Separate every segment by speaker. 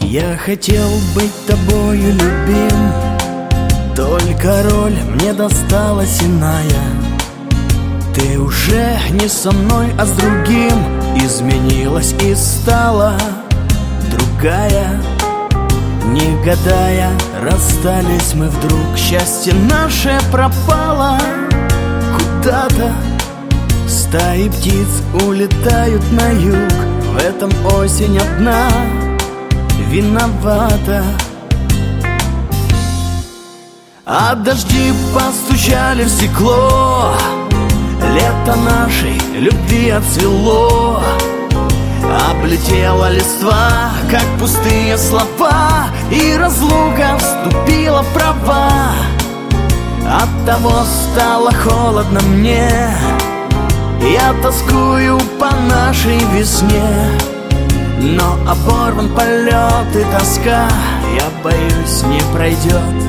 Speaker 1: Я хотел быть тобою любим, только роль мне досталась иная. Ты уже не со мной, а с другим изменилась и стала другая. Не гадая, расстались мы вдруг, счастье наше пропало куда-то. Стаи птиц улетают на юг, в этом осень одна виновата. А дожди постучали в стекло, лето нашей любви отцвело. Облетела листва, как пустые слова, и разлука вступила в права. Оттого стало холодно мне, я тоскую по нашей весне. Но оборван полет и тоска, я боюсь, не пройдет.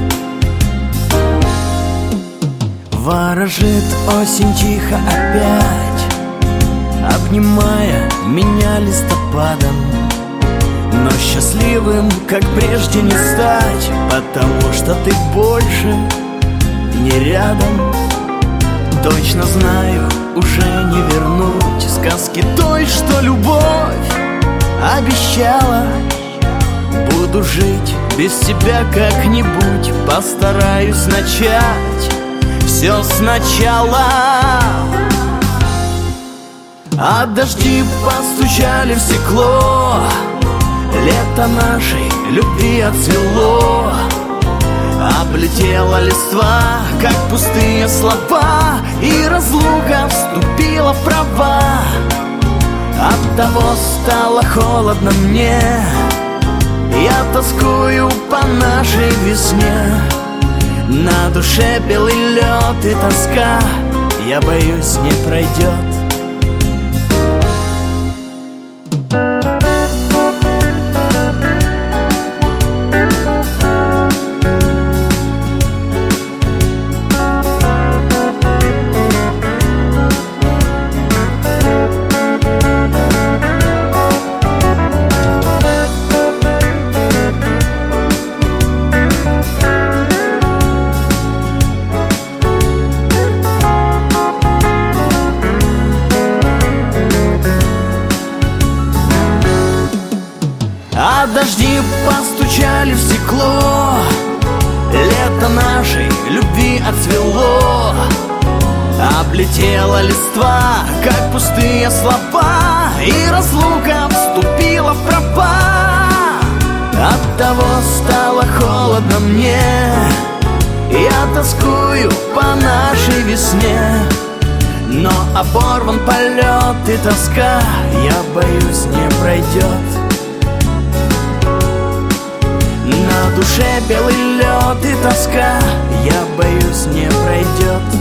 Speaker 1: Ворожит осень тихо опять, обнимая меня листопадом. Но счастливым, как прежде, не стать, потому что ты больше не рядом. Точно знаю, уже не вернуть сказки той, что любовь обещала. Буду жить без тебя как-нибудь, постараюсь начать все сначала. А дожди постучали в стекло, лето нашей любви отцвело. Облетела листва, как пустые слова, и разлука вступила в права. Оттого стало холодно мне, я тоскую по нашей весне. На душе белый лед и тоска, я боюсь, не пройдет. А дожди постучали в стекло, лето нашей любви отцвело. Облетела листва, как пустые слова, и разлука вступила в права. Оттого стало холодно мне, я тоскую по нашей весне. Но оборван полет и тоска, я боюсь, не пройдет. На душе белый лед и тоска, я боюсь, не пройдет.